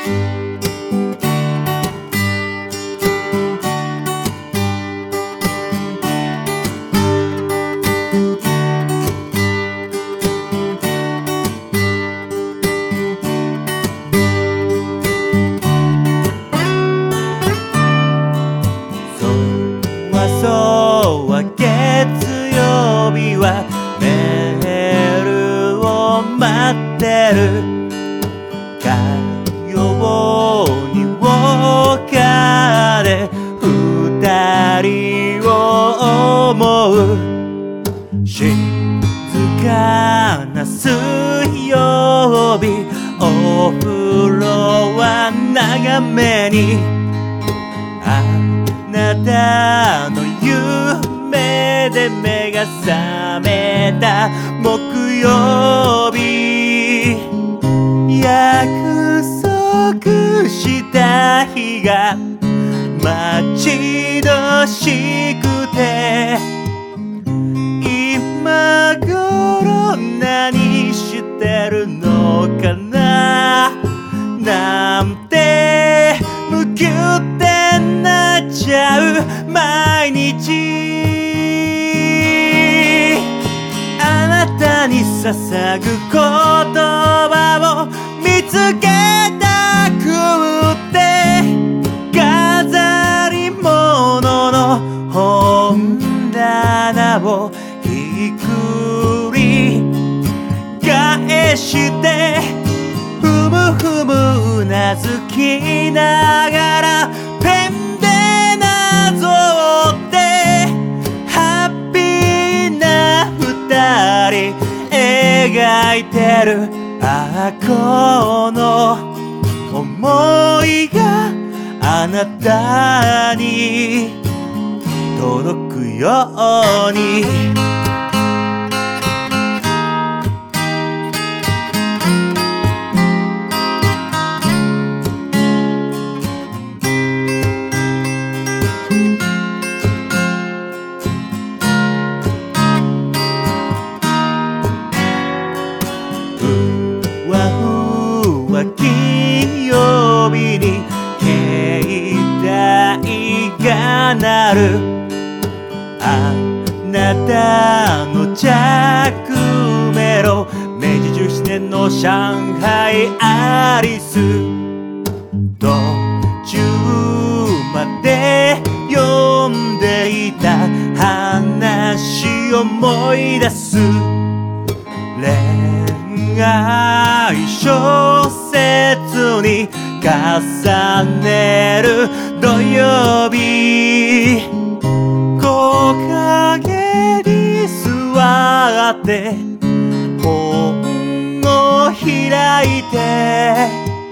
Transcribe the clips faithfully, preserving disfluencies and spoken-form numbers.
そうは月曜日はメールを待ってる。火曜にウォーカーで二人を思う。静かな水曜日、お風呂は長めに。あなたの夢で目が覚めた木曜日、約束した日が待ち遠しくて、今頃何してるのかななんてむきゅってなっちゃう毎日。あなたに捧ぐ言葉を見つけたくって飾り物の本棚をひっくり返してふむふむうなずきながらペンでなぞってハッピーな二人描いてる。ああこの想いがあなたに届くように。金曜日に携帯が鳴る。あなたの着メロ、明治じゅうななねんの上海アリス。途中まで読んでいた話思い出す。恋愛小説に重ねる土曜日、木陰に座って本を開いて、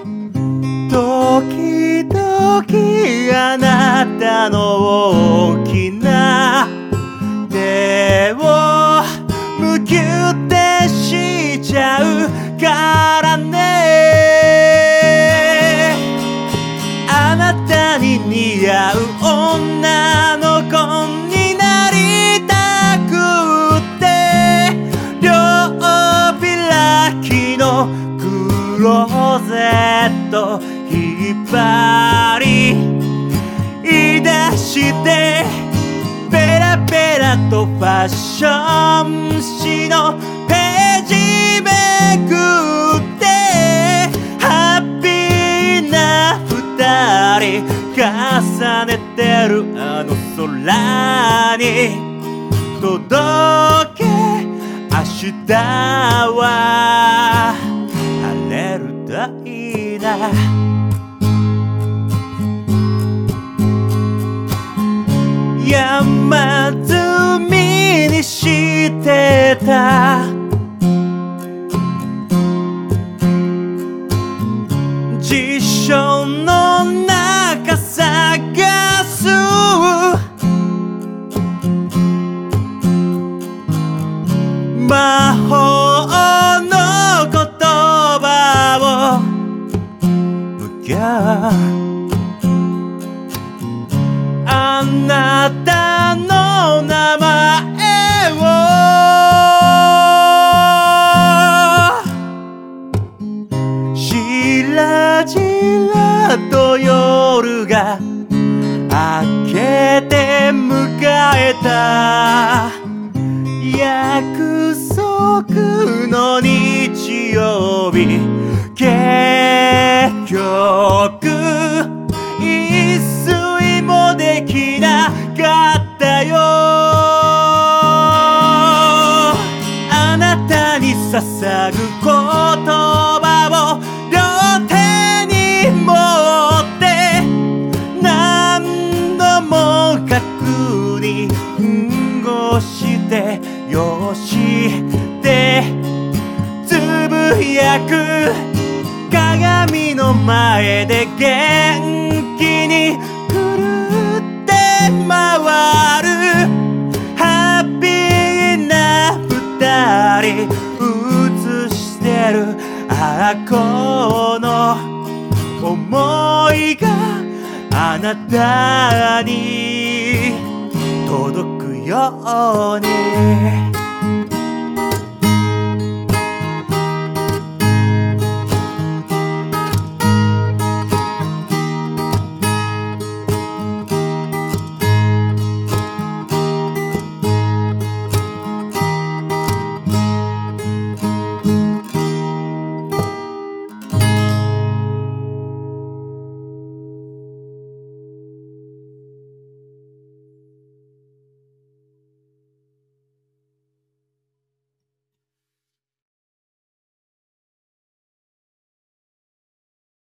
時々あなたの大きな手をむきゅってしちゃうからね。あなたに似合う女の子になりたくって両開きのクローゼット引っ張り出してペラペラとファッション誌のページめくってハッピーな二人重ねてるあの空に届け。明日は晴れるといいな。山積みにしてた辞書の中探す。魔法の言葉をむきゃあなたの名前をしらじらと夜が明けて迎えた約束の日曜日、結局一睡もできなかったよ。あなたに捧ぐ言葉を両手に持って何度も確認をしてよしってつぶやく。鏡の前で元気にくるって回るハッピーな二人映してる。ああこの想いがあなたに届くように。